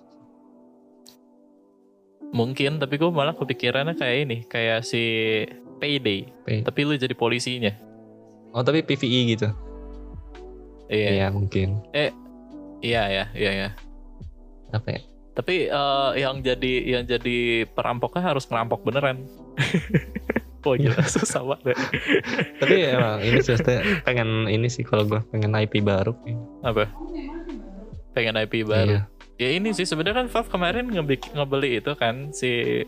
mungkin tapi gue malah kepikirannya kayak ini kayak si Payday Pay. tapi lu jadi polisinya Oh tapi P V E gitu. iya Iya mungkin. iya ya iya ya Apa ya? tapi eh, yang jadi yang jadi perampoknya harus ngerampok beneran oh gila susah banget Tapi emang ini sih maksudnya pengen ini sih kalau gue pengen I P baru. apa pengen I P baru Iya. ya ini sih sebenarnya kan Valve kemarin ngebik- ngebeli itu kan si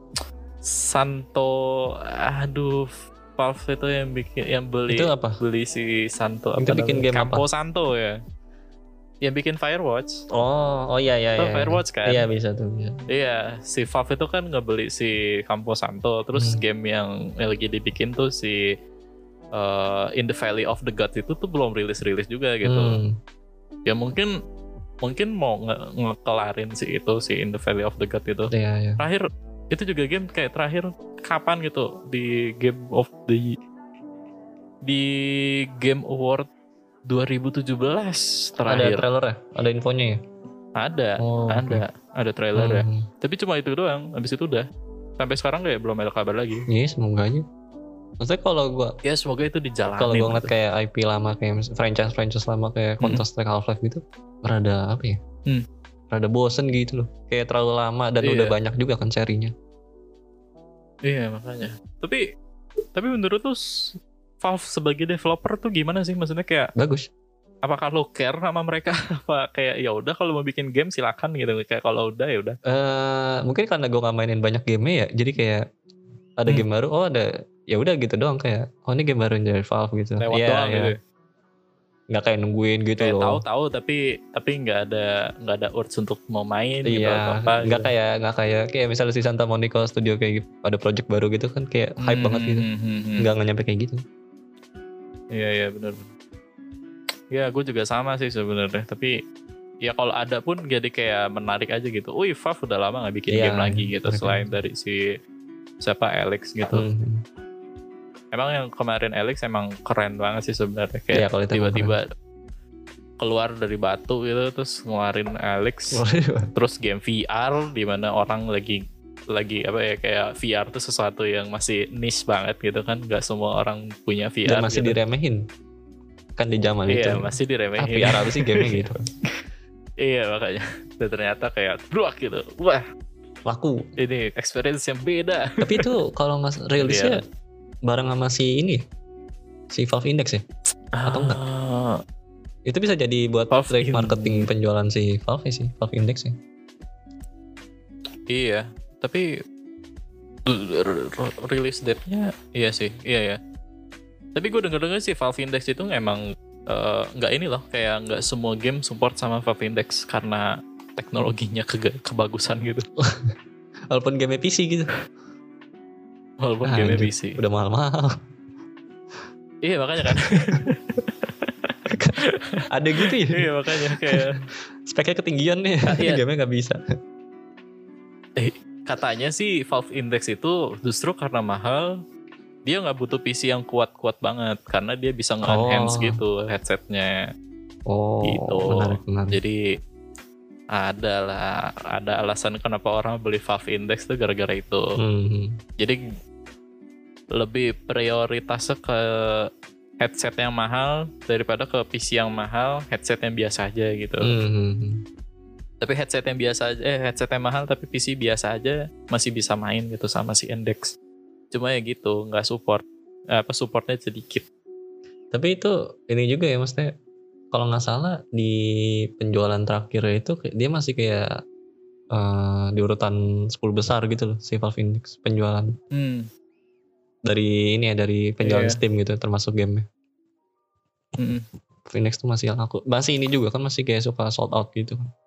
Santo aduh Valve itu yang bikin yang beli Itu apa? beli si Santo Itu bikin namanya? game Campo apa? Santo ya yang bikin Firewatch Oh, oh iya iya Tau iya. Firewatch kan Iya bisa tuh bisa. iya si Valve itu kan ngebeli si Campo Santo terus Hmm. game yang lagi dibikin tuh si uh, In the Valley of the Gods itu tuh belum rilis-rilis juga gitu Hmm. ya mungkin mungkin mau nge- ngekelarin si itu si In the Valley of the Gods itu Iya iya. terakhir itu juga game kayak terakhir kapan gitu di Game of the di Game Award dua ribu tujuh belas Ada terakhir trailer ya? Ada infonya ya? ada Oh, ada ada trailer ya Hmm. tapi cuma itu doang habis itu udah sampai sekarang kayak belum ada kabar lagi Iya semoga aja. Maksudnya kalau gue ya semoga itu dijalanin kalau gue ngeliat gitu. kayak I P lama kayak franchise franchise lama kayak Counter Strike Half-Life gitu, rada apa ya? Hmm. Rada bosen gitu loh. Kayak terlalu lama dan Iya. udah banyak juga kan serinya. iya makanya tapi tapi menurut lu s- Valve sebagai developer tuh gimana sih maksudnya kayak Bagus. apakah lo care sama mereka apa kayak ya udah kalau mau bikin game silakan gitu kayak kalau udah ya udah Eh mungkin karena gue gak mainin banyak game ya, jadi kayak ada Hmm. game baru, oh ada ya udah gitu doang kayak oh ini game baru dari Valve gitu. Lewat yeah, doang yeah. gitu. Nggak kayak nungguin gitu kayak loh. tahu-tahu tapi tapi nggak ada nggak ada urge untuk mau main Iya, gitu atau apa. Nggak gitu. kayak nggak kayak kayak misalnya si Santa Monica Studio kayak gitu, ada project baru gitu kan kayak hype Hmm, banget gitu. hmm, hmm, hmm. Nggak nggak nyampe kayak gitu. Iya iya benar. Ya gue juga sama sih sebenarnya. Tapi ya kalau ada pun jadi kayak menarik aja gitu. Wih, Valve udah lama nggak bikin Iya, game lagi gitu mereka. selain dari si siapa Alex gitu. Hmm. Emang yang kemarin Alex emang keren banget sih sebenarnya kayak Iya, kalau itu emang tiba-tiba keluar dari batu gitu terus ngeluarin Alex terus game V R di mana orang lagi lagi apa ya kayak V R tuh sesuatu yang masih niche banget gitu kan, nggak semua orang punya V R Dan masih gitu. diremehin kan di zaman itu. Iya masih diremehin. Ah, V R apa sih game gitu. Iya makanya dan ternyata kayak bruak gitu, wah Laku. ini experience yang beda. Tapi itu kalau nggak rilisnya bareng sama si ini si Valve Index ya atau enggak? Ah, Itu bisa jadi buat Valve trade In- marketing penjualan si Valve sih, Valve Index ya. iya tapi release date-nya iya sih iya ya. Tapi gue denger-denger sih Valve Index itu emang uh, nggak ini loh, kayak nggak semua game support sama Valve Index karena teknologinya ke- kebagusan gitu. Walaupun game P C gitu. Walaupun Ah, game anjir, P C. udah mahal-mahal. Iya makanya kan. Ada gitu ya. Iya makanya kayak Speknya ketinggian nih. Ah, iya. Game-nya nggak bisa. eh, katanya sih Valve Index itu justru karena mahal dia nggak butuh P C yang kuat-kuat banget karena dia bisa nge-enhance Oh. gitu headsetnya. Oh, Gitu. menarik, menarik. Jadi ada lah, ada alasan kenapa orang beli Valve Index tuh gara-gara itu. Hmm. Jadi lebih prioritasnya ke headset yang mahal daripada ke P C yang mahal, headset yang biasa aja gitu. Hmm. Tapi headset yang biasa aja, eh headset yang mahal tapi P C biasa aja masih bisa main gitu sama si Index. Cuma ya gitu, nggak support, eh, apa supportnya sedikit. Tapi itu ini juga ya maksudnya kalau nggak salah di penjualan terakhir itu kayak- dia masih kayak eh, di urutan sepuluh besar gitu loh si Valve Index penjualan Hmm. dari ini ya dari penjualan Iya. Steam gitu termasuk game. Mm-mm. Valve Index tuh masih laku. Masih ini juga kan masih kayak suka sold out gitu kan.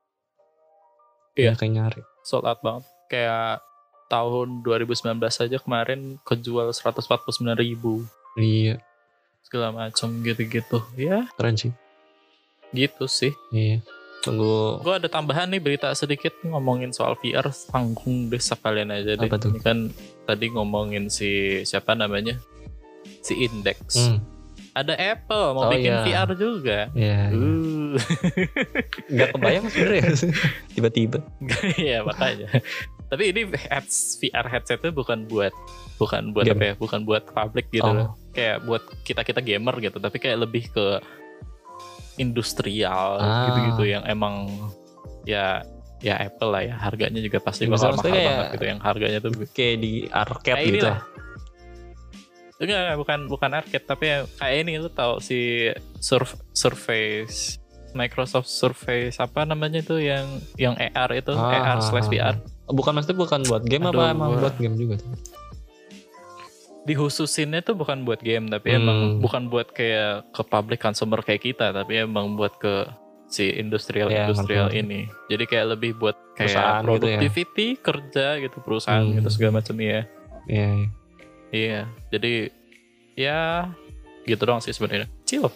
Iya. Kayak nyari. Sold out banget. Kayak tahun dua ribu sembilan belas aja kemarin kejual seratus empat puluh sembilan ribu Iya, segala macam gitu-gitu. Ya, keren sih. gitu sih. Iya. Tunggu Gue ada tambahan nih berita sedikit ngomongin soal V R, tanggung deh sekalian aja deh. Apa tuh? Ini kan tadi ngomongin si siapa namanya? Si Index. hmm. Ada Apple mau Oh, bikin iya. V R juga. Ya, Uh. nggak kebayang sebenarnya tiba-tiba. Iya makanya. Tapi ini heads, V R headsetnya bukan buat bukan buat Game. apa ya? Bukan buat publik gitu Oh. loh. Kayak buat kita-kita gamer gitu, tapi kayak lebih ke industrial Ah. gitu-gitu yang emang ya ya Apple lah ya, harganya juga pasti Ya, bakal maksudnya mahal kayak- banget gitu, yang harganya tuh Kayak di arcade kayak ini gitu. lah. Enggak, bukan bukan arcade tapi ya kayak ini, lu tahu si Surf, Surface Microsoft Surface apa namanya itu yang yang A R itu, A R Ah, slash V R. Bukan maksudnya bukan buat game Aduh, apa emang gua- buat game juga tuh? Dihususinnya tuh bukan buat game tapi Hmm. emang bukan buat kayak ke public consumer kayak kita, tapi emang buat ke si industrial Ya, industrial ngerti. ini. Jadi kayak lebih buat Perusahaan kayak gitu ya. productivity kerja gitu, perusahaan Hmm. gitu segala macam ya. Iya. iya. Iya, jadi ya gitu doang sih sebenarnya. Chill.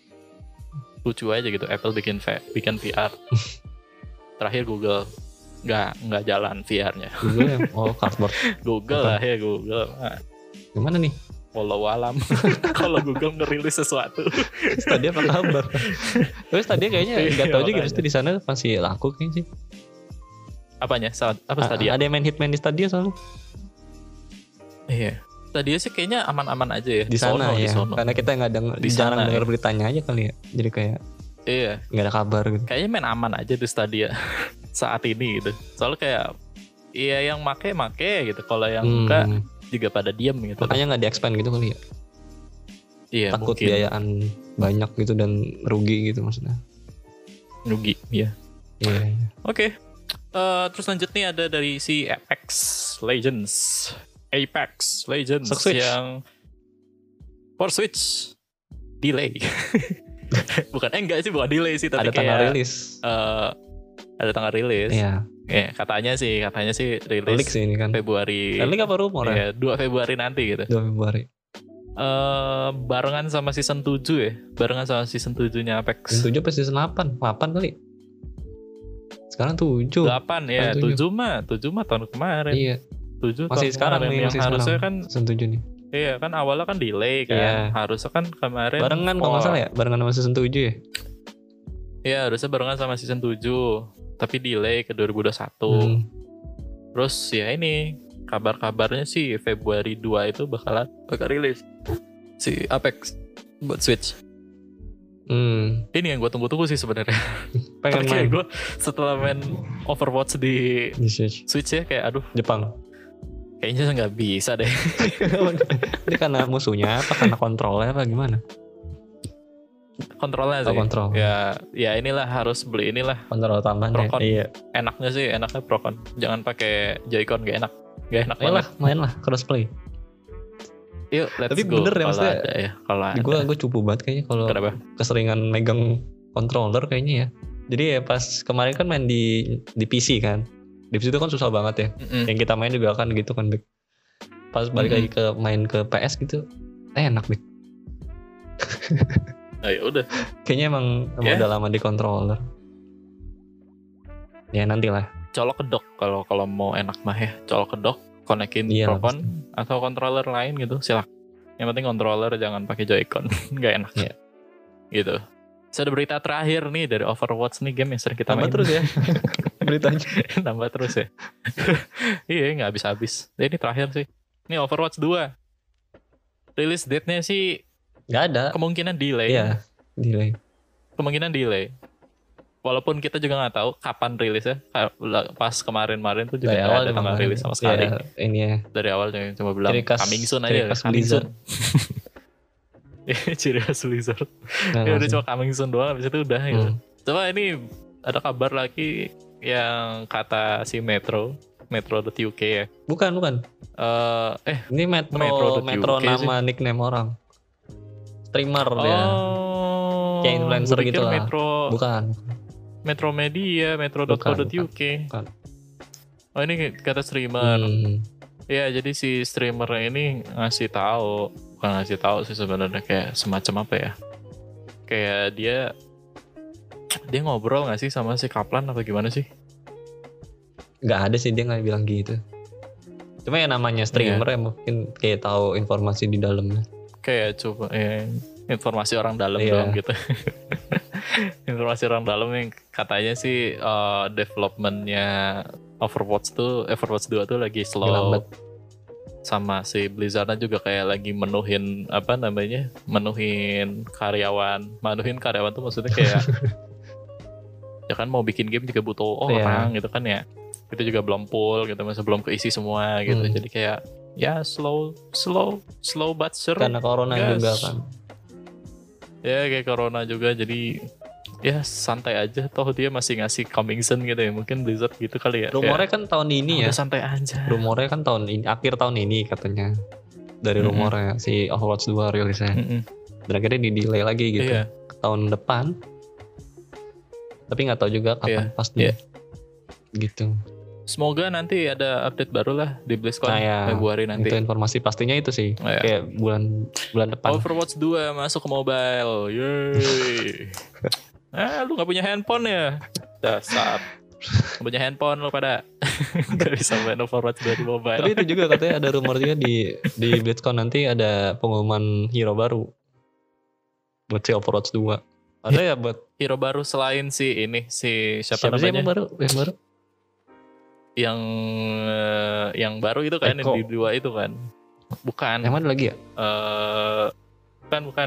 Lucu aja gitu Apple bikin v- bikin V R. Terakhir Google nggak nggak jalan V R-nya. Google ya. Oh, cardboard. Google Apa? lah ya Google. Nah, Gimana nih? walau alam kalau Google ngerilis sesuatu. Stadia apa kabar? Terus Stadia kayaknya Iya, nggak tahu juga makanya. pasti di sana masih laku kayaknya sih. Apanya? Sa- Apa A- Stadia? Ada yang main Hitman di Stadia soalnya. Iya. Stadia sih kayaknya aman-aman aja ya. Di sana sono, ya. Di sono. Karena kita nggak denger, Di jarang sana, dengar ya. beritanya aja kali ya. Jadi kayak Iya. nggak ada kabar gitu. Kayaknya main aman aja di Stadia saat ini gitu. Soalnya kayak iya yang make make gitu. Kalau yang Hmm. enggak juga pada diam gitu. Makanya nggak di-expand gitu kali ya. Iya, Takut mungkin biayaan banyak gitu dan rugi gitu maksudnya. rugi. Iya. Iya. iya. Oke. Eh, terus lanjut nih ada dari si Apex Legends. Apex Legends For Switch. yang for Switch delay. Bukan eh enggak sih bukan delay sih tapi ada tanggal kayak rilis. uh, ada tanggal rilis. Iya. Ya, katanya sih katanya sih rilis Leak sih ini kan. Februari. Leak apa rumor ya? Ya, dua Februari nanti gitu. dua Februari. Eh barengan sama season tujuh ya. Barengan sama season tujuh-nya Apex. Season tujuh apa season delapan? delapan kali. Sekarang tujuh. delapan ya, tujuh mah, tujuh mah tahun kemarin. Iya. tujuh Masih tahun sekarang kemarin. nih, Yang masih harusnya sekarang. kan Season tujuh nih. iya kan awalnya kan delay kan. Iya. Harusnya kan kemarin Barengan kalau nggak salah ya, barengan sama season tujuh ya. Iya, harusnya barengan sama season tujuh, tapi delay ke dua ribu dua puluh satu. Hmm. Terus ya ini kabar-kabarnya sih Februari dua itu bakalan bakal rilis si Apex buat Switch. Hmm. Ini yang gue tunggu-tunggu sih sebenarnya. Pengen Tapi main gue setelah main Overwatch di di Switch. Switch ya kayak aduh Jepang. kayaknya nggak bisa deh. Ini karena musuhnya apa karena kontrolnya apa gimana? Kontrolnya Oh, sih. kontrol. Ya, ya inilah harus beli inilah. Kontrol tambahan Pro ya. con. Iya. Enaknya sih, enaknya Procon. Jangan pakai Joy-Con, gak enak. Gak enak Main banget. lah, main lah crossplay. Yuk, let's Tapi go. bener ya, Kalau maksudnya ada ya, kalau ada. Gue gue cupu banget kayaknya kalau Kenapa? keseringan megang controller kayaknya ya. Jadi ya pas kemarin kan main di di P C kan. Di P C itu kan susah banget ya. Mm-mm. Yang kita main juga kan gitu kan. Bek. Pas balik Mm-mm. lagi ke main ke P S gitu, eh, enak Bek. Nah, ya udah. Kayaknya emang, emang Ya. udah lama di controller. Ya nantilah. Colok kedok kalau kalau mau enak mah ya. Colok kedok, konekin Iya, Procon atau controller lain gitu, silakan. Yang penting controller jangan pakai Joy-Con. Gak enak. Iya. Gitu. Saya ada berita terakhir nih dari Overwatch nih, game yang sering kita Tambah main. terus ya beritanya. Nambah terus ya. Iya, nggak habis-habis. Nah, ini terakhir sih. Ini Overwatch dua. Release date-nya sih Gak ada. kemungkinan delay. Iya, delay. Kemungkinan delay. Walaupun kita juga nggak tahu kapan rilisnya. Pas kemarin-kemarin tuh juga Dari nggak awal ada tanggal kemarin. rilis sama sekali. Iya, ini ya. Dari awalnya cuma bilang Ciri khas- coming soon ciri aja. khas Coming Blizzard. soon. Ciri khas Blizzard. Nggak, Ya nggak udah sih. cuma coming soon doang, habis itu udah gitu. Hmm. Coba ini ada kabar lagi yang kata si Metro, Metro.uk ya. Bukan, bukan. Eh, eh, Ini Metro, Metro.uk Metro sih. nama nickname orang. Streamer dia. oh, Kayak influencer gua pikir gitu lah. Metro, Bukan. Metro Media, Metro dot co dot u k. bukan. Oh ini kata streamer. Hmm. Ya jadi si streamer ini ngasih tahu, bukan ngasih tahu sih sebenarnya kayak semacam apa ya? Kayak dia dia ngobrol nggak sih sama si Kaplan apa gimana sih? Gak ada sih, dia nggak bilang gitu. Cuma ya namanya streamer Iya. ya mungkin kayak tahu informasi di dalamnya. Kayak coba ya, informasi orang dalam Iya. doang gitu. Informasi orang dalam yang katanya sih uh, developmentnya Overwatch tuh Overwatch dua tuh lagi slow. Lambat. Sama si Blizzard juga kayak lagi menuhin apa namanya? Menuhin karyawan. Menuhin karyawan tuh maksudnya kayak ya kan mau bikin game juga butuh Iya. orang gitu kan ya. Itu juga belum full gitu, masih belum keisi semua gitu. Hmm. Jadi kayak ya slow slow slow but sure. Karena corona Yes. juga kan. Ya kayak corona juga, jadi ya santai aja, toh dia masih ngasih coming soon gitu ya, mungkin Blizzard gitu kali ya. Rumornya Kayak, kan tahun ini "Ah, ya. udah santai aja. Rumornya kan tahun ini, akhir tahun ini katanya. Dari Mm-mm. rumornya si Overwatch dua rilisnya. Mm-mm. Dan akhirnya di delay lagi gitu. Iya. Ke tahun depan. Tapi nggak tahu juga kapan Iya, pasti. iya. Gitu. Semoga nanti ada update baru lah di BlizzCon Nah, ya, Februari nanti. Itu informasi pastinya itu sih. Oh, ya. Kayak bulan bulan depan. Overwatch dua masuk ke mobile. Yeay. Ah, lu gak punya handphone ya? Dasar. Gak punya handphone lu pada. Gak bisa main Overwatch dua di mobile. Tapi itu juga katanya ada rumor juga di di BlizzCon nanti ada pengumuman hero baru buat si Overwatch dua. Ada ya buat hero baru selain si ini, si siapa, siapa sih yang namanya? baru? Yang baru? Yang eh, yang baru itu kan, Eko. yang di dua itu kan. Bukan. Yang mana lagi ya? Eh, bukan bukan.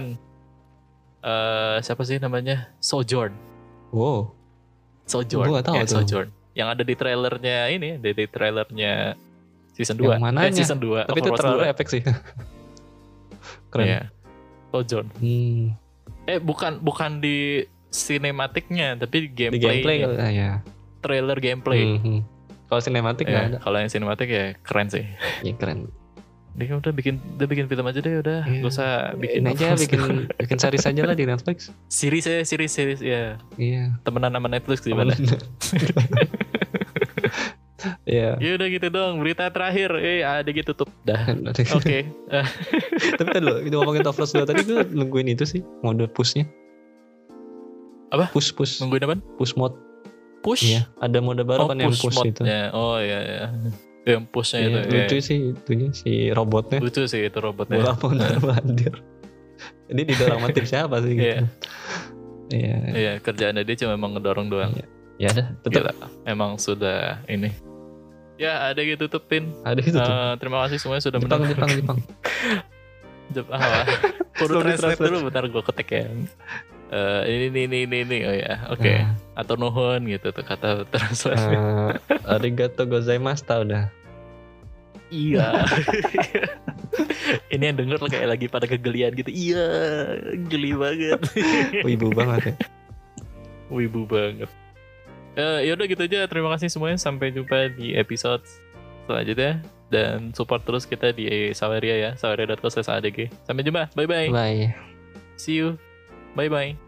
Eh, siapa sih namanya? Sojourn. Wow. Sojourn. Gua nggak tahu Ya, tuh. Sojourn. Yang ada di trailernya ini, di, di trailernya season dua. Yang mananya? Eh, season dua. Tapi itu Overwatch terlalu dua. efek sih. Keren. Iya. Sojourn. Hmm, Eh bukan bukan di sinematiknya, tapi di di gameplay. gameplay kali ah, ya. Trailer gameplay. Hmm, hmm. Kalau sinematik nggak Ya, ada. kalau yang sinematik ya keren sih. Ya keren. Dia udah bikin udah bikin film aja deh udah, Iya. gak usah bikin Ini aja bikin bikin series aja lah di Netflix. series ya, series series ya. Iya. Temenan sama Netflix gimana? Iya. Ya udah gitu dong, berita terakhir. Eh, ada gitu tutup. Dah. Oke. Okay. Tapi tadi loh, itu ngomongin Top Force dua tadi gue nungguin itu sih, mode pushnya. Apa? Push push. Nungguin apa? Push mode. Push? Iya, ada mode baru oh, kan yang push mode itu. Ya. Oh iya ya. Yang pushnya Iya, itu. lucu ya. sih itunya si robotnya. Lucu sih itu robotnya. Bola mondar mandir. Ini didorong sama tim siapa sih gitu. Iya. Iya. Iya, kerjaannya dia cuma emang ngedorong doang. Iya. Ya ada, tetap Gila, emang sudah ini. Ya, ada gitu tutupin. ada gitu tuh. Uh, terima kasih semuanya sudah Jepang, menonton. Jepang, Jepang. Jepang apa? Kudu translate dulu, bentar gue ketik ya. Uh, ini, ini, ini, ini, ini, oh ya, oke. Okay. Uh. Atau nuhun gitu tuh kata translate. Uh, arigato gozaimashita udah. Iya. Ini yang denger kayak lagi pada kegelian gitu. Iya, geli banget. Wibu banget ya. Wibu banget. Uh, yaudah gitu aja. Terima kasih semuanya. Sampai jumpa di episode selanjutnya. Dan support terus kita di Saweria ya. saweria dot co slash a d g. Sampai jumpa. Bye-bye. Bye. See you. Bye-bye.